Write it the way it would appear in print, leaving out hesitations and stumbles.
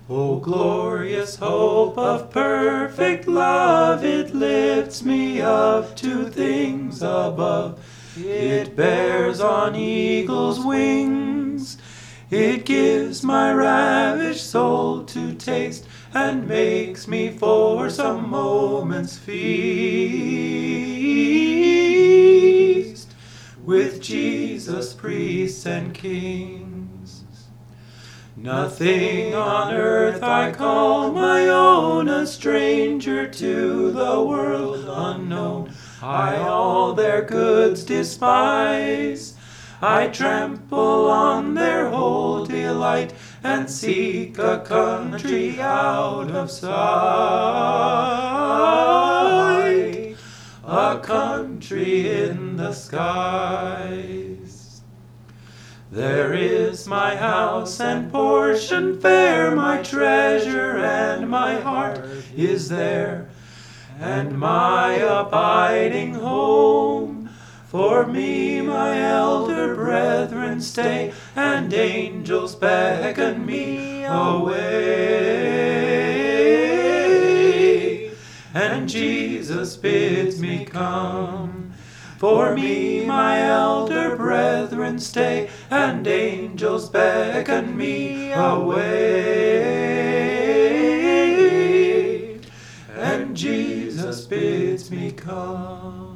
O glorious hope of perfect love, it lifts me up to things above. It bears on eagle's wings. It gives my ravished soul to taste, and makes me for some moments feast with Jesus, priests and kings. Nothing on earth I call my own, a stranger to the world unknown. I all their goods despise. I trample on their whole delight, and seek a country out of sight, a country in the skies. There is my house and portion fair, my treasure and my heart is there, and my abiding home. For me my elder brethren stay, and angels beckon me away, and Jesus bids me come. For me my elder brethren stay, and angels beckon me away, and Jesus bids me come.